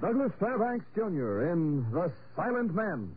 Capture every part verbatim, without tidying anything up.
Douglas Fairbanks, Junior in The Silent Men.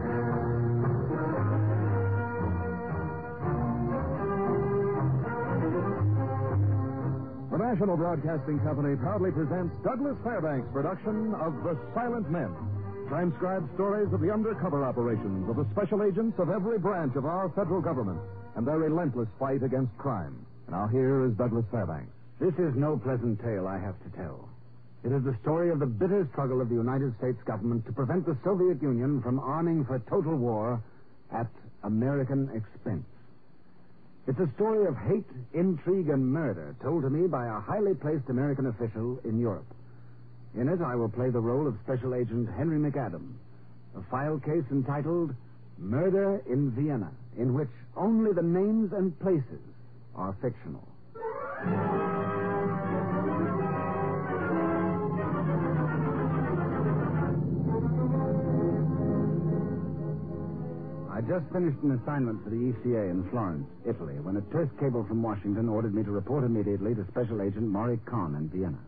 The National Broadcasting Company proudly presents Douglas Fairbanks' production of The Silent Men. Transcribed stories of the undercover operations of the special agents of every branch of our federal government and their relentless fight against crime. Now here is Douglas Fairbanks. This is no pleasant tale I have to tell. It is the story of the bitter struggle of the United States government to prevent the Soviet Union from arming for total war at American expense. It's a story of hate, intrigue, and murder told to me by a highly placed American official in Europe. In it, I will play the role of Special Agent Henry McAdam, a file case entitled Murder in Vienna, in which only the names and places are fictional. I just finished an assignment for the E C A in Florence, Italy, when a terse cable from Washington ordered me to report immediately to Special Agent Maury Kahn in Vienna.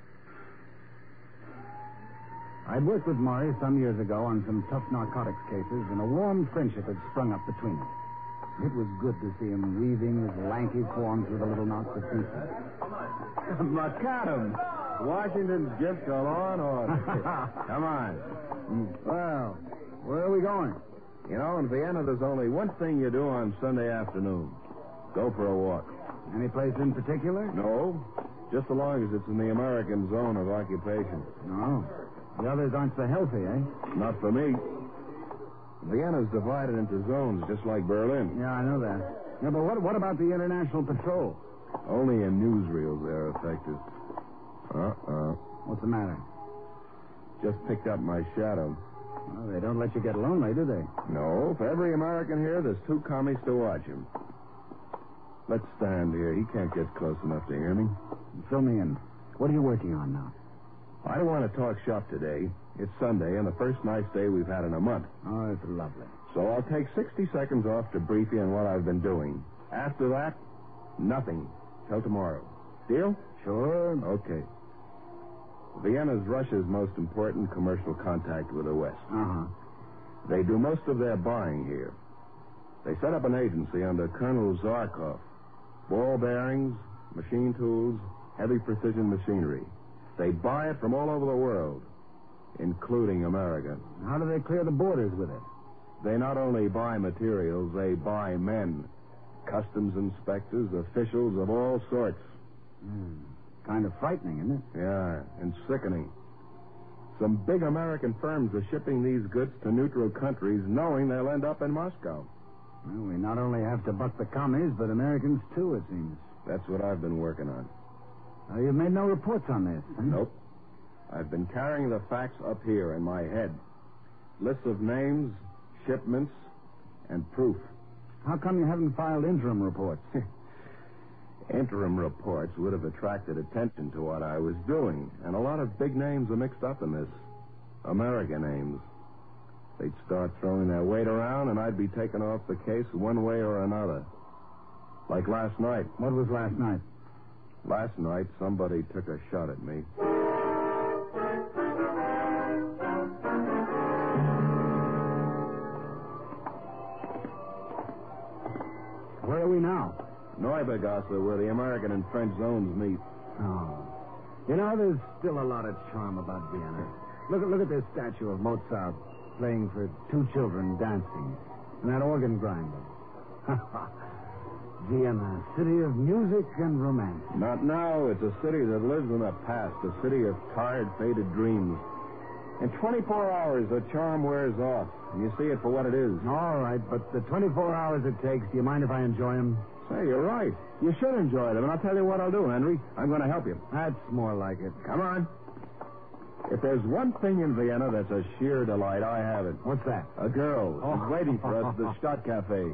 I'd worked with Maury some years ago on some tough narcotics cases, and a warm friendship had sprung up between us. It was good to see him weaving his lanky form through the little knots of pieces. McAdam, Washington's gift to law and order. Come on. Well, where are we going? You know, in Vienna, there's only one thing you do on Sunday afternoon. Go for a walk. Any place in particular? No, just so long as it's in the American zone of occupation. No. The others aren't so healthy, eh? Not for me. Vienna's divided into zones, just like Berlin. Yeah, I know that. Yeah, but what, what about the International Patrol? Only in newsreels they're effective. Uh-uh. What's the matter? Just picked up my shadow. Well, they don't let you get lonely, do they? No, for every American here, there's two commies to watch him. Let's stand here. He can't get close enough to hear me. Fill me in. What are you working on now? I don't want to talk shop today. It's Sunday, and the first nice day we've had in a month. Oh, it's lovely. So I'll take sixty seconds off to brief you on what I've been doing. After that, nothing. Till tomorrow. Deal? Sure. Okay. Vienna's Russia's most important commercial contact with the West. Uh-huh. They do most of their buying here. They set up an agency under Colonel Zarkov. Ball bearings, machine tools, heavy precision machinery. They buy it from all over the world, including America. How do they clear the borders with it? They not only buy materials, they buy men. Customs inspectors, officials of all sorts. Hmm. Kind of frightening, isn't it? Yeah, and sickening. Some big American firms are shipping these goods to neutral countries knowing they'll end up in Moscow. Well, we not only have to buck the commies, but Americans too, it seems. That's what I've been working on. Uh, you've made no reports on this, huh? Nope. I've been carrying the facts up here in my head. Lists of names, shipments, and proof. How come you haven't filed interim reports? Interim reports would have attracted attention to what I was doing, and a lot of big names are mixed up in this. American names. They'd start throwing their weight around, and I'd be taken off the case one way or another. Like last night. What was last night? Last night, somebody took a shot at me. Where are we now? Neubergasse, where the American and French zones meet. Oh. You know, there's still a lot of charm about Vienna. Look at look at this statue of Mozart playing for two children dancing. And that organ grinder. Vienna, city of music and romance. Not now. It's a city that lives in the past, a city of tired, faded dreams. In twenty-four hours, the charm wears off, and you see it for what it is. All right, but the twenty-four hours it takes, do you mind if I enjoy them? Say, you're right. You should enjoy them, and I'll tell you what I'll do, Henry. I'm going to help you. That's more like it. Come on. If there's one thing in Vienna that's a sheer delight, I have it. What's that? A girl. Oh. She's waiting for us at the Stadt Cafe.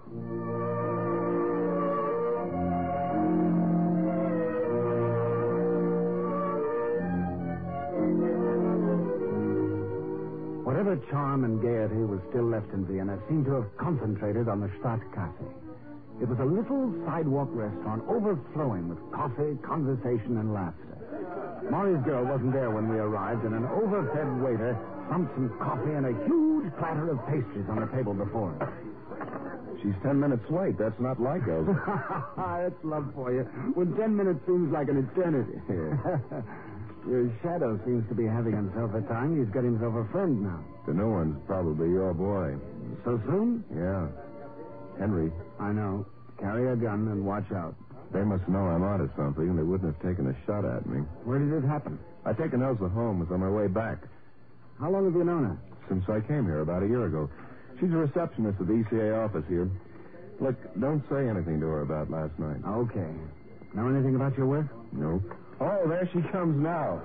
Whatever charm and gaiety was still left in Vienna seemed to have concentrated on the Stadt Cafe. It was a little sidewalk restaurant overflowing with coffee, conversation, and laughter. Maury's girl wasn't there when we arrived, and an overfed waiter dumped some coffee and a huge platter of pastries on the table before us. She's ten minutes late. That's not like Elsa. That's love for you. When ten minutes seems like an eternity. Your shadow seems to be having himself a time. He's got himself a friend now. The new one's probably your boy. So soon? Yeah. Henry. I know. Carry a gun and watch out. They must know I'm onto something. They wouldn't have taken a shot at me. Where did it happen? I taken Elsa home. Was on my way back. How long have you known her? Since I came here about a year ago. She's a receptionist at the E C A office here. Look, don't say anything to her about last night. Okay. Know anything about your work? No. Oh, there she comes now.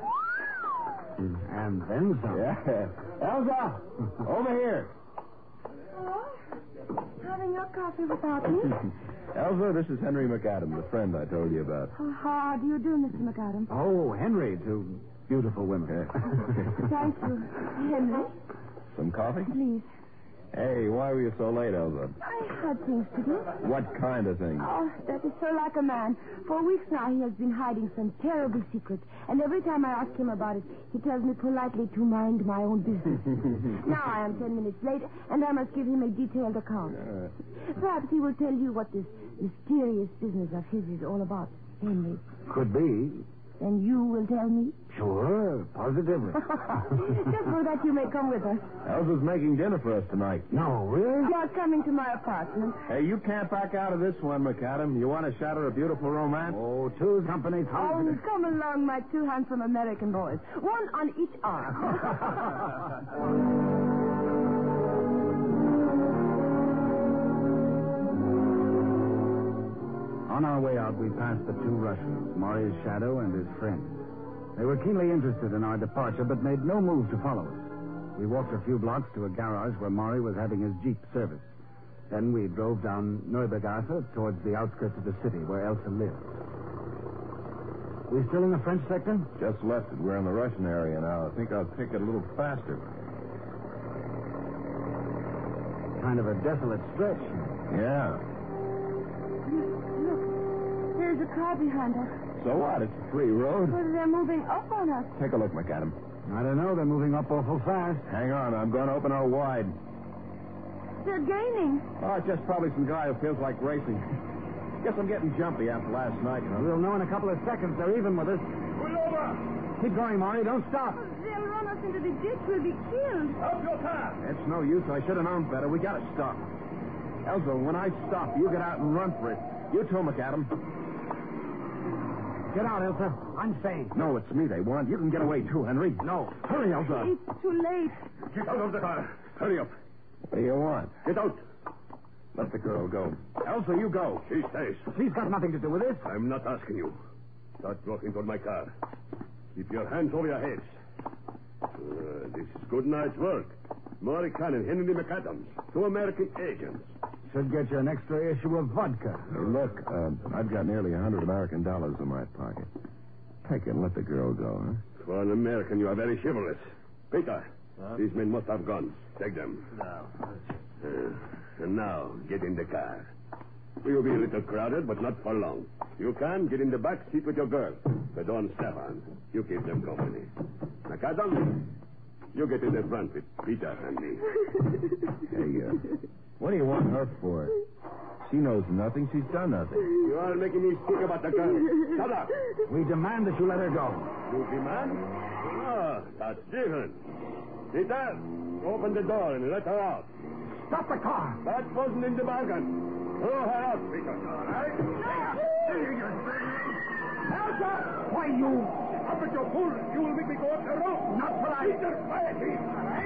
And then some. Yeah. Elsa! Over here. Hello? Having your coffee without me? Elsa, this is Henry McAdam, the friend I told you about. Oh, how do you do, Mister McAdam? Oh, Henry, to beautiful women. Thank you. Henry, Some coffee? please. Hey, why were you so late, Elsa? I had things to do. What kind of thing? Oh, that is so like a man. For weeks now, he has been hiding some terrible secret. And every time I ask him about it, he tells me politely to mind my own business. Now I am ten minutes late, and I must give him a detailed account. Uh, Perhaps he will tell you what this mysterious business of his is all about, Henry. Could be. Then you will tell me? Sure, positively. Just so that you may come with us. Elsa's making dinner for us tonight. No, really? You are coming to my apartment. Hey, you can't back out of this one, McAdam. You want to shatter a beautiful romance? Oh, two's company. Oh, come along, my two handsome American boys. One on each arm. On our way out, we passed the two Russians, Maury's shadow and his friend. They were keenly interested in our departure, but made no move to follow us. We walked a few blocks to a garage where Maury was having his Jeep serviced. Then we drove down Neubergasse towards the outskirts of the city where Elsa lived. We still in the French sector? Just left it. We're in the Russian area now. I think I'll take it a little faster. Kind of a desolate stretch. Yeah. Look, there's a car behind us. So what? It's a free road. But they're moving up on us. Take a look, McAdam. I don't know. They're moving up awful fast. Hang on. I'm going to open her wide. They're gaining. Oh, it's just probably some guy who feels like racing. Guess I'm getting jumpy after last night. Huh? We'll know in a couple of seconds. They're even with us. Pull over! Keep going, Maury. Don't stop. They'll run us into the ditch. We'll be killed. Up your car! It's no use. I should have known better. We got to stop. Elsa, when I stop, you get out and run for it. You too, McAdam. Get out, Elsa. I'm safe. No, it's me they want. You can get away too, Henry. No. Hurry, Elsa. It's too late. Get out of the car. Hurry up. What do you want? Get out. Let the girl go. Elsa, you go. She stays. She's got nothing to do with this. I'm not asking you. Start walking toward my car. Keep your hands over your heads. Uh, this is good night's work. Maury Kahn and Henry McAdams, two American agents. Should get you an extra issue of vodka. Hey, look, uh, I've got nearly a hundred American dollars in my pocket. Take it and let the girl go, huh? For an American, you are very chivalrous. Peter, huh? These men must have guns. Take them. No. Uh, and now, get in the car. We will be a little crowded, but not for long. You can get in the back seat with your girl. Fedor and Stefan. You keep them company. McAdams, you get in the front with Peter and me. Hey, uh, what do you want her for? She knows nothing. She's done nothing. You are making me speak about the girl. Shut up. We demand that you let her go. You demand? Ah, that's different. Peter, open the door and let her out. Stop the car. That wasn't in the bargain. Throw her out, Peter. All right? Elsa! Why, you... Up at your fool. You will make me go up the road. Not for I... Peter, quietly. All right?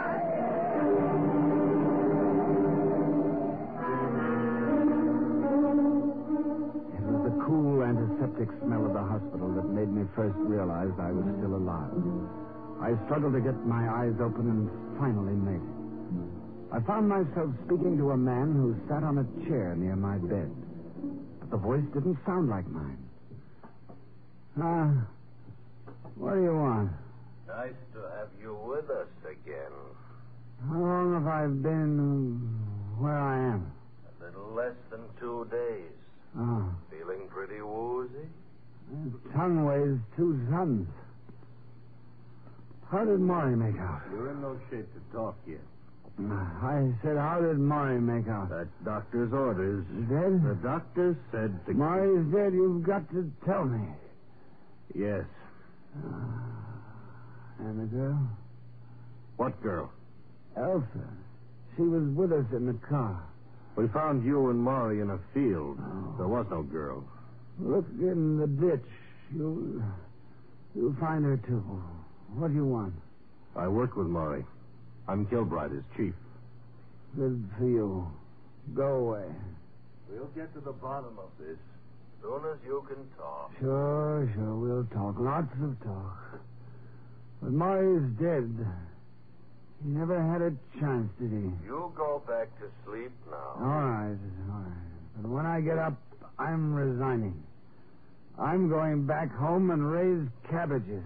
It was the cool antiseptic smell of the hospital that made me first realize I was still alive. I struggled to get my eyes open and finally made it. I found myself speaking to a man who sat on a chair near my bed. But the voice didn't sound like mine. Ah, uh, what do you want? Nice to have you with us again. How long have I been where I am? A little less than two days. Oh. Feeling pretty woozy? His tongue weighs two sons. How did Maury make out? You're in no shape to talk yet. I said, how did Maury make out? That doctor's orders. Dead? The doctor said to... Maury's dead. You've got to tell me. Yes. Uh, and the girl? What girl? Elsa. She was with us in the car. We found you and Maury in a field. Oh. There was no girl. Look in the ditch. You'll, you'll find her, too. What do you want? I work with Maury. I'm Kilbride, his chief. Good for you. Go away. We'll get to the bottom of this soon as you can talk. Sure, sure. We'll talk. Lots of talk. But Maury's dead. He never had a chance, did he? You go back to sleep now. All right, all right. But when I get up, I'm resigning. I'm going back home and raise cabbages.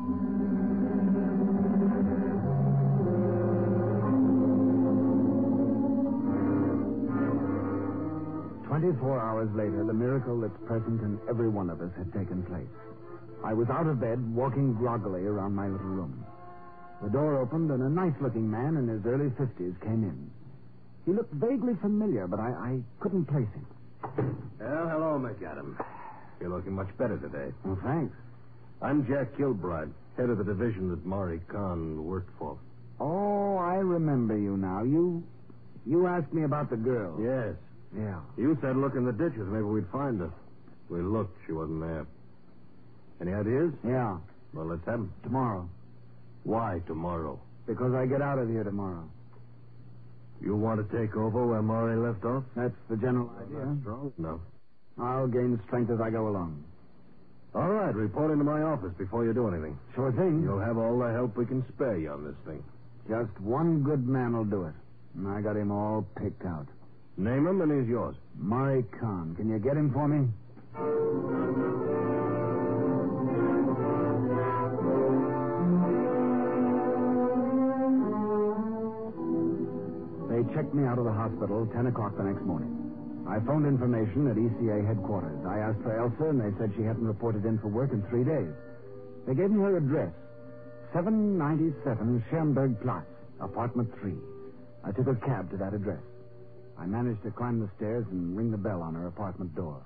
Twenty-four hours later, the miracle that's present in every one of us had taken place. I was out of bed, walking groggily around my little room. The door opened, and a nice-looking man in his early fifties came in. He looked vaguely familiar, but I, I couldn't place him. Well, hello, McAdam. You're looking much better today. Oh, thanks. I'm Jack Kilbride, head of the division that Maury Khan worked for. Oh, I remember you now. You you asked me about the girl. Yes. Yeah. You said look in the ditches. Maybe we'd find her. We looked. She wasn't there. Any ideas? Yeah. Well, let's have them. Tomorrow. Why tomorrow? Because I get out of here tomorrow. You want to take over where Maury left off? That's the general idea. Not strong? No. I'll gain strength as I go along. All right, report into my office before you do anything. Sure thing. You'll have all the help we can spare you on this thing. Just one good man will do it. And I got him all picked out. Name him and he's yours. Maury Khan. Can you get him for me? They checked me out of the hospital ten o'clock the next morning. I phoned information at E C A headquarters. I asked for Elsa, and they said she hadn't reported in for work in three days. They gave me her address, seven ninety-seven Schoenberg Platz, apartment three. I took a cab to that address. I managed to climb the stairs and ring the bell on her apartment door.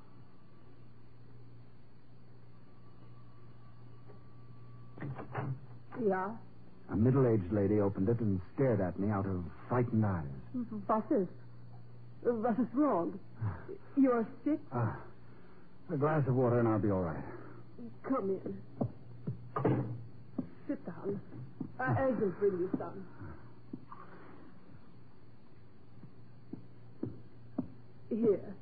Ja, A middle-aged lady opened it and stared at me out of frightened eyes. was ist? Was is wrong? You're sick? Ah, a glass of water and I'll be all right. Come in. Sit down. I, I will bring you some. Here.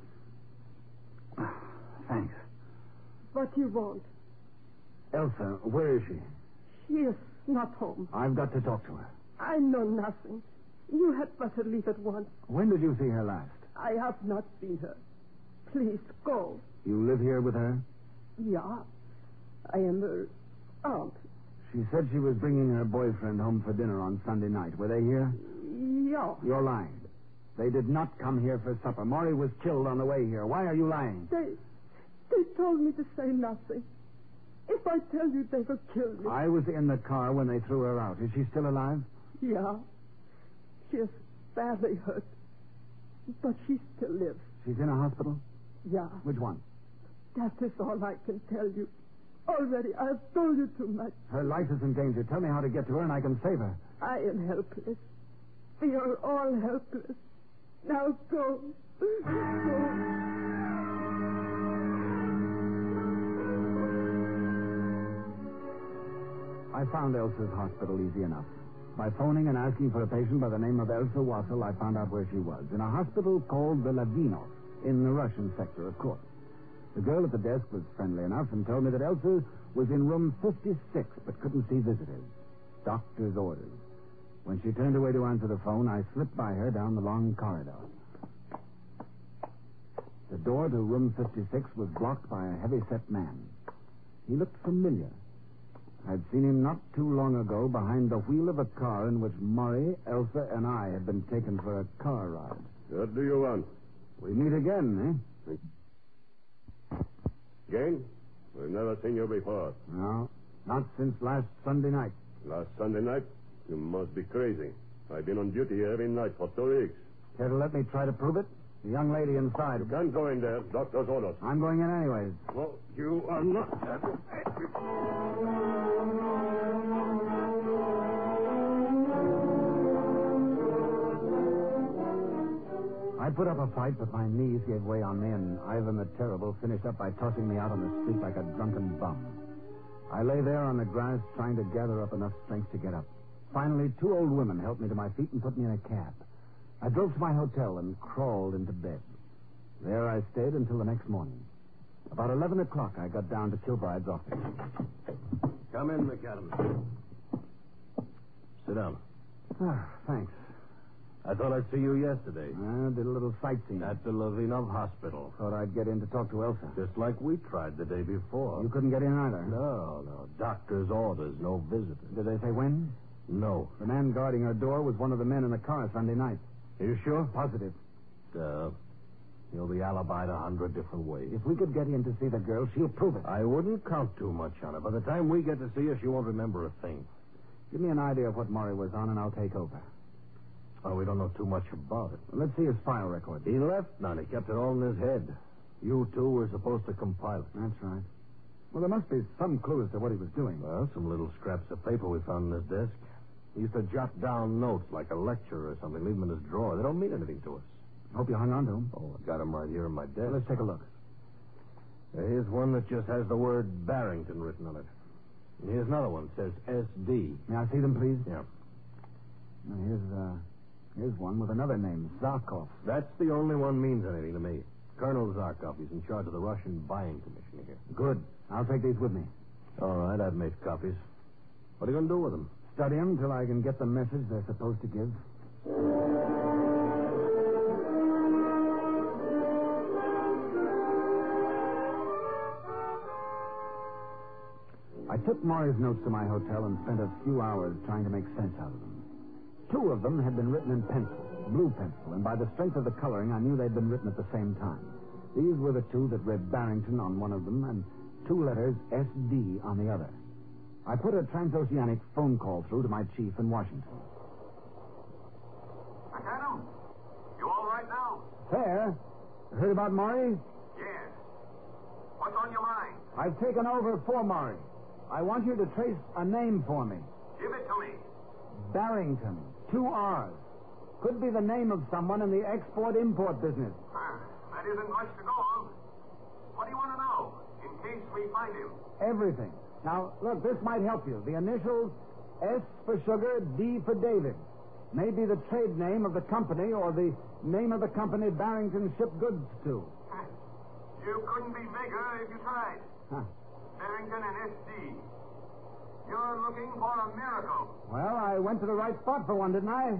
Thanks. What you want? Elsa, where is she? She is not home. I've got to talk to her. I know nothing. You had better leave at once. When did you see her last? I have not seen her. Please go. You live here with her? Yeah. I am her aunt. She said she was bringing her boyfriend home for dinner on Sunday night. Were they here? Yeah. You're lying. They did not come here for supper. Maury was killed on the way here. Why are you lying? They, they told me to say nothing. If I tell you, they will kill me. I was in the car when they threw her out. Is she still alive? Yeah. She is badly hurt. But she still lives. She's in a hospital? Yeah. Which one? That is all I can tell you. Already, I've told you too much. Her life is in danger. Tell me how to get to her and I can save her. I am helpless. We are all helpless. Now go. Go. I found Elsa's hospital easy enough. By phoning and asking for a patient by the name of Elsa Wassel, I found out where she was. In a hospital called the Ladino, in the Russian sector, of course. The girl at the desk was friendly enough and told me that Elsa was in room fifty-six, but couldn't see visitors. Doctor's orders. When she turned away to answer the phone, I slipped by her down the long corridor. The door to room fifty-six was blocked by a heavy-set man. He looked familiar. I'd seen him not too long ago behind the wheel of a car in which Maury, Elsa, and I had been taken for a car ride. What do you want? We meet again, eh? Again? We've never seen you before. No, not since last Sunday night. Last Sunday night? You must be crazy. I've been on duty here every night for two weeks. Care to let me try to prove it? The young lady inside. You can't go in there. Doctor's orders. I'm going in anyways. No, you are not. I put up a fight, but my knees gave way on me, and Ivan the Terrible finished up by tossing me out on the street like a drunken bum. I lay there on the grass trying to gather up enough strength to get up. Finally, two old women helped me to my feet and put me in a cab. I drove to my hotel and crawled into bed. There I stayed until the next morning. About eleven o'clock, I got down to Kilbride's office. Come in, McAdams. Sit down. Ah, thanks. I thought I'd see you yesterday. I did a little sightseeing. At the Levinov Hospital. Thought I'd get in to talk to Elsa. Just like we tried the day before. You couldn't get in either? No, no. Doctor's orders, no visitors. Did they say when? No. The man guarding her door was one of the men in the car Sunday night. Are you sure? Positive. Uh, he'll be alibied a hundred different ways. If we could get in to see the girl, she'll prove it. I wouldn't count too much on it. By the time we get to see her, she won't remember a thing. Give me an idea of what Murray was on, and I'll take over. Oh, we don't know too much about it. Let's see his file record. He left none. He kept it all in his head. You two were supposed to compile it. That's right. Well, there must be some clue as to what he was doing. Well, some little scraps of paper we found in his desk. He used to jot down notes like a lecture or something, leave them in his drawer. They don't mean anything to us. Hope you hung on to him. Oh, I've got them right here in my desk. Let's take a look. Uh, Here's one that just has the word Barrington written on it. And here's another one. It says S D. May I see them, please? Yeah. Now, here's, uh, here's one with another name, Zarkov. That's the only one means anything to me. Colonel Zarkov. He's in charge of the Russian buying commission here. Good. I'll take these with me. All right, I've made copies. What are you going to do with them? Study them till I can get the message they're supposed to give. I took Murray's notes to my hotel and spent a few hours trying to make sense out of them. Two of them had been written in pencil, blue pencil, and by the strength of the coloring, I knew they'd been written at the same time. These were the two that read Barrington on one of them and two letters S D on the other. I put a transoceanic phone call through to my chief in Washington. McAdam, you all right now? Fair. Heard about Murray? Yes. What's on your mind? I've taken over for Murray. I want you to trace a name for me. Give it to me. Barrington. Two R's. Could be the name of someone in the export-import business. Ah, that isn't much to go on. What do you want to know, in case we find him? Everything. Now, look, this might help you. The initials S for sugar, D for David. Maybe the trade name of the company or the name of the company Barrington shipped goods to. You couldn't be bigger if you tried. Huh. Barrington and S D. You're looking for a miracle. Well, I went to the right spot for one, didn't I?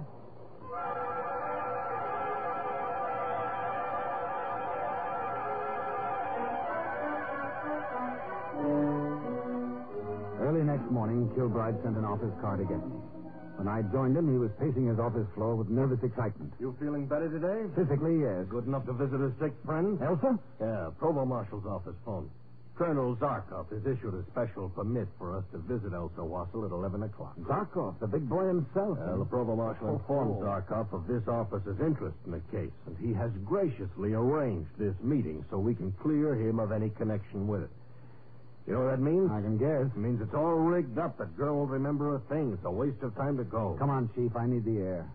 Early next morning, Kilbride sent an office car to get me. When I joined him, he was pacing his office floor with nervous excitement. You feeling better today? Physically, yes. Good enough to visit a sick friend? Elsa? Yeah, Provost Marshal's office phone. Colonel Zarkov has issued a special permit for us to visit Elsa Wassel at eleven o'clock. Zarkov, the big boy himself. Uh, the Provost Marshal informed Zarkov of this officer's interest in the case, and he has graciously arranged this meeting so we can clear him of any connection with it. You know what that means? I can guess. It means it's all rigged up. That girl won't remember a thing. It's a waste of time to go. Come on, Chief. I need the air.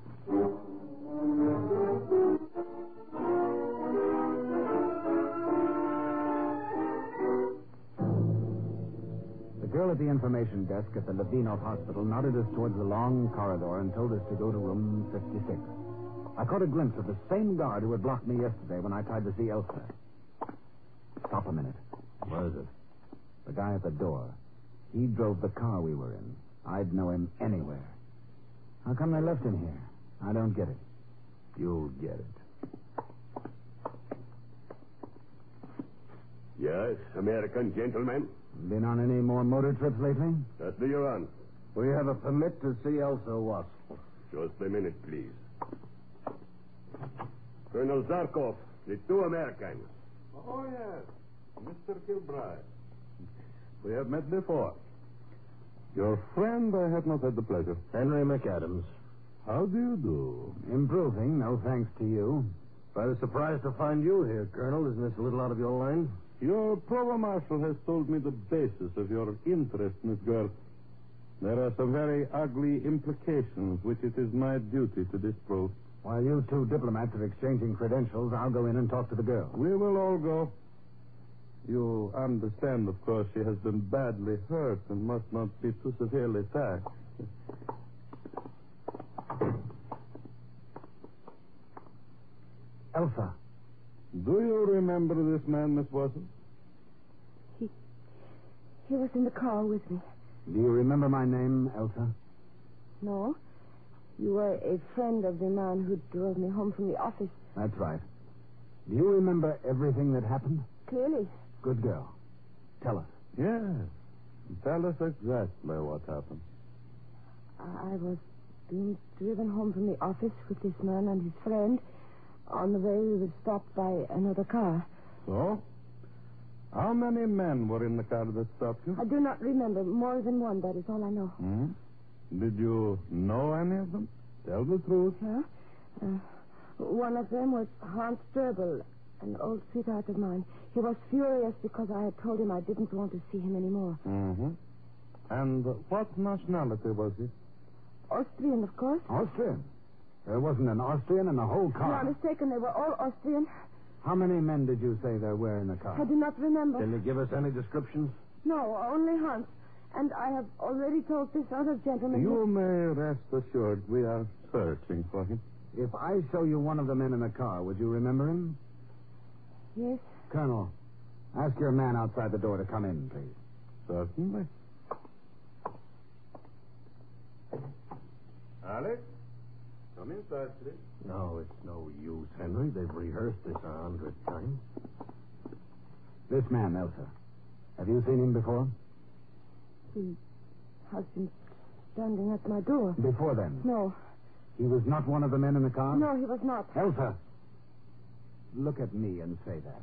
The girl at the information desk at the Levinov Hospital nodded us towards the long corridor and told us to go to room fifty-six. I caught a glimpse of the same guard who had blocked me yesterday when I tried to see Elsa. Stop a minute. What is it? The guy at the door. He drove the car we were in. I'd know him anywhere. How come they left him here? I don't get it. You'll get it. Yes, American gentlemen. Been on any more motor trips lately? What do you want? We have a permit to see Elsa Wassel. Just a minute, please. Colonel Zarkov, the two Americans. Oh, yes. Mister Kilbride. We have met before. Your friend, I have not had the pleasure. Henry McAdams. How do you do? Improving, no thanks to you. Rather surprised to find you here, Colonel. Isn't this a little out of your line? Your provost marshal has told me the basis of your interest, Miss Girl. There are some very ugly implications which it is my duty to disprove. While you two diplomats are exchanging credentials, I'll go in and talk to the girl. We will all go. You understand, of course, she has been badly hurt and must not be too severely taxed. Elsa. Do you remember this man, Miss Watson? He, he was in the car with me. Do you remember my name, Elsa? No. You were a friend of the man who drove me home from the office. That's right. Do you remember everything that happened? Clearly. Good girl. Tell us. Yes. Tell us exactly what happened. I was being driven home from the office with this man and his friend. On the way, we were stopped by another car. So? How many men were in the car that stopped you? I do not remember. More than one, that is all I know. Hmm? Did you know any of them? Tell the truth. Huh? Uh, one of them was Hans Strobel, an old sweetheart of mine. He was furious because I had told him I didn't want to see him anymore. Mm-hmm. And what nationality was he? Austrian, of course. Austrian? There wasn't an Austrian in the whole You car. are mistaken. They were all Austrian. How many men did you say there were in the car? I do not remember. Can you give us any descriptions? No, only Hans. And I have already told this other gentleman... You may rest assured we are searching for him. If I show you one of the men in the car, would you remember him? Yes. Colonel, ask your man outside the door to come in, please. Certainly. Alex? Come inside, please. No, it's no use, Henry. They've rehearsed this a hundred times. This man, Elsa. Have you seen him before? He has been standing at my door. Before then? No. He was not one of the men in the car? No, he was not. Elsa, look at me and say that.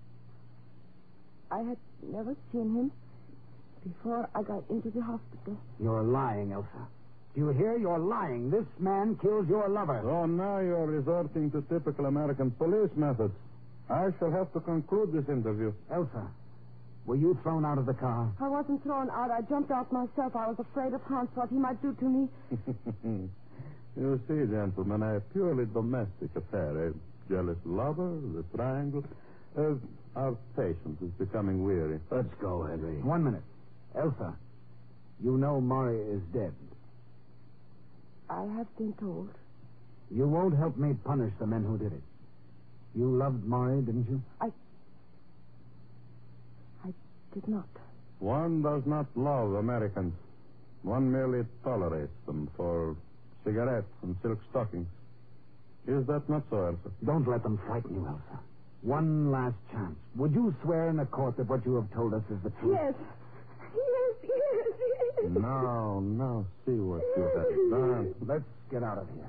I had never seen him before I got into the hospital. You're lying, Elsa. Do you hear? You're lying. This man killed your lover. So now you're resorting to typical American police methods. I shall have to conclude this interview. Elsa, were you thrown out of the car? I wasn't thrown out. I jumped out myself. I was afraid of Hans, what he might do to me. You see, gentlemen, a purely domestic affair. A jealous lover, the triangle. Uh, our patience is becoming weary. Let's go, Henry. One minute. Elsa, you know Maury is dead. I have been told. You won't help me punish the men who did it. You loved Maury, didn't you? I... I did not. One does not love Americans. One merely tolerates them for cigarettes and silk stockings. Is that not so, Elsa? Don't let them frighten you, Elsa. One last chance. Would you swear in the court that what you have told us is the truth? Yes. Yes, yes, yes. Now, now, see what you have done. Let's get out of here.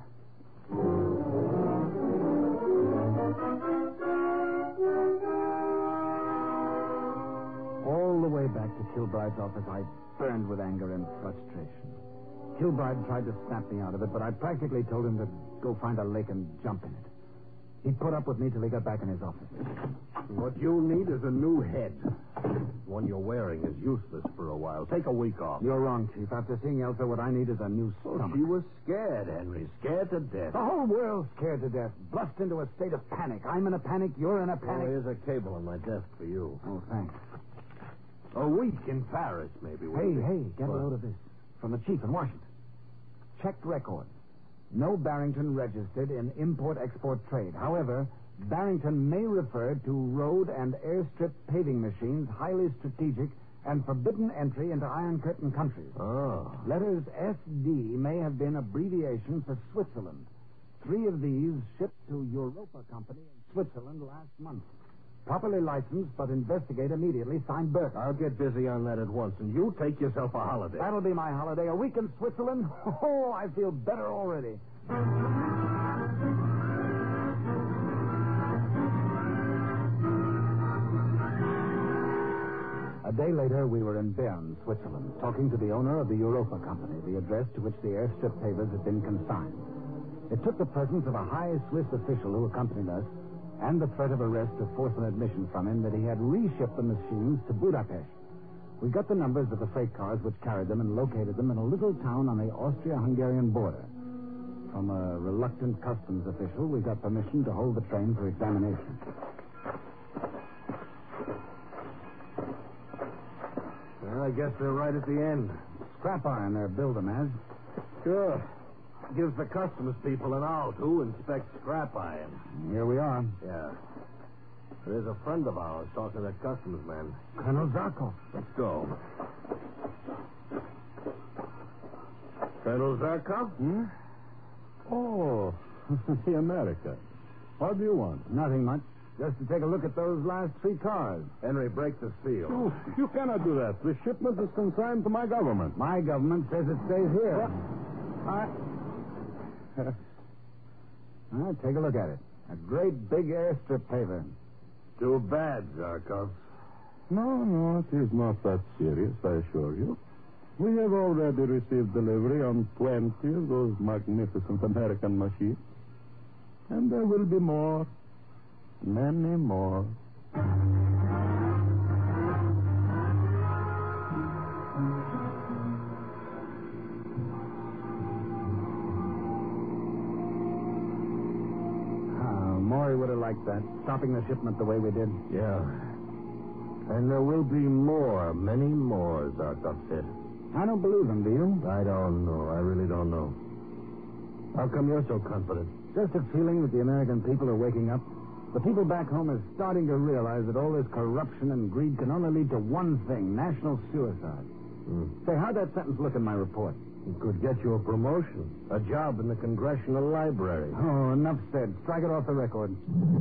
All the way back to Kilbride's office, I burned with anger and frustration. Kilbride tried to snap me out of it, but I practically told him to go find a lake and jump in it. He put up with me till he got back in his office. What you need is a new head. The one you're wearing is useless for a while. Take a week off. You're wrong, Chief. After seeing Elsa, what I need is a new Oh, stomach. she was scared, Henry. Scared to death. The whole world's scared to death, bluffed into a state of panic. I'm in a panic, you're in a Oh, panic. here's a cable on my desk for you. Oh, thanks. A week in Paris, maybe. Hey, wouldn't it? hey, get What? a load of this. From the chief in Washington. Checked record. No Barrington registered in import-export trade. However, Barrington may refer to road and airstrip paving machines, highly strategic and forbidden entry into Iron Curtain countries. Oh. Letters S D may have been abbreviation for Switzerland. Three of these shipped to Europa Company in Switzerland last month. Properly licensed, but investigate immediately. Signed Burke. I'll get busy on that at once, and you take yourself a holiday. That'll be my holiday. A week in Switzerland? Oh, I feel better already. day later, we were in Bern, Switzerland, talking to the owner of the Europa Company, the address to which the airstrip pavers had been consigned. It took the presence of a high Swiss official who accompanied us and the threat of arrest to force an admission from him that he had reshipped the machines to Budapest. We got the numbers of the freight cars which carried them and located them in a little town on the Austria-Hungarian border. From a reluctant customs official, we got permission to hold the train for examination. Well, I guess they're right at the end. Scrap iron they're building as. Sure. Gives the customs people an out to inspect scrap iron. Here we are. Yeah. There's a friend of ours talking to that customs man. Colonel Zarkov. Let's go. Colonel Zarkov? Hmm? Oh, the America. What do you want? Nothing much. Just to take a look at those last three cars. Henry, break the seal. You, you cannot do that. The shipment is consigned to my government. My government says it stays here. What? I... Well, take a look at it. A great big airstrip paver. Too bad, Zarkov. No, no, it is not that serious, I assure you. We have already received delivery on twenty of those magnificent American machines. And there will be more. Many more. Maury would have liked that, stopping the shipment the way we did. Yeah. And there will be more, many more, Zarkov said. I don't believe him, do you? I don't know. I really don't know. How come you're so confident? Just a feeling that the American people are waking up. The people back home are starting to realize that all this corruption and greed can only lead to one thing, national suicide. Hmm. Say, how'd that sentence look in my report? It could get you a promotion, a job in the Congressional Library. Oh, enough said. Strike it off the record.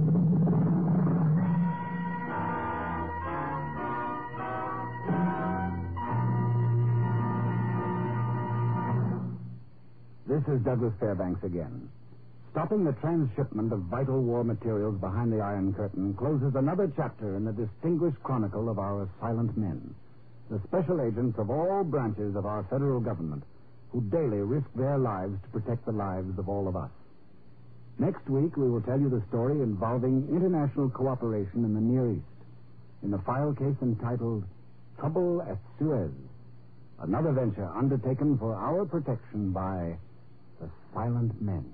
This is Douglas Fairbanks again. Stopping the transshipment of vital war materials behind the Iron Curtain closes another chapter in the distinguished chronicle of our silent men, the special agents of all branches of our federal government, who daily risk their lives to protect the lives of all of us. Next week, we will tell you the story involving international cooperation in the Near East, in the file case entitled Trouble at Suez, another venture undertaken for our protection by the Silent Men.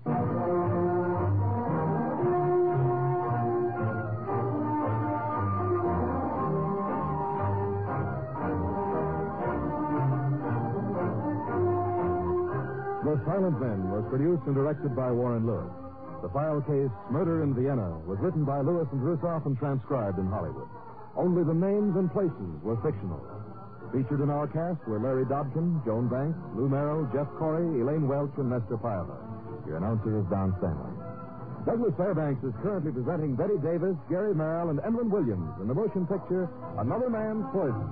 The Silent Men was produced and directed by Warren Lewis. The file case, Murder in Vienna, was written by Lewis and Russoff and transcribed in Hollywood. Only the names and places were fictional. Featured in our cast were Larry Dobkin, Joan Banks, Lou Merrill, Jeff Corey, Elaine Welch, and Nestor Piava. Your announcer is Don Stanley. Douglas Fairbanks is currently presenting Betty Davis, Gary Merrill, and Emlyn Williams in the motion picture Another Man's Poison.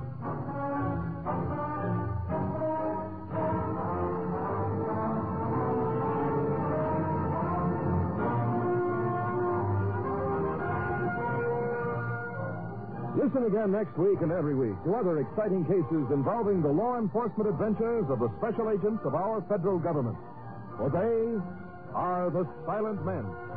Listen again next week and every week to other exciting cases involving the law enforcement adventures of the special agents of our federal government. For they are the Silent Men.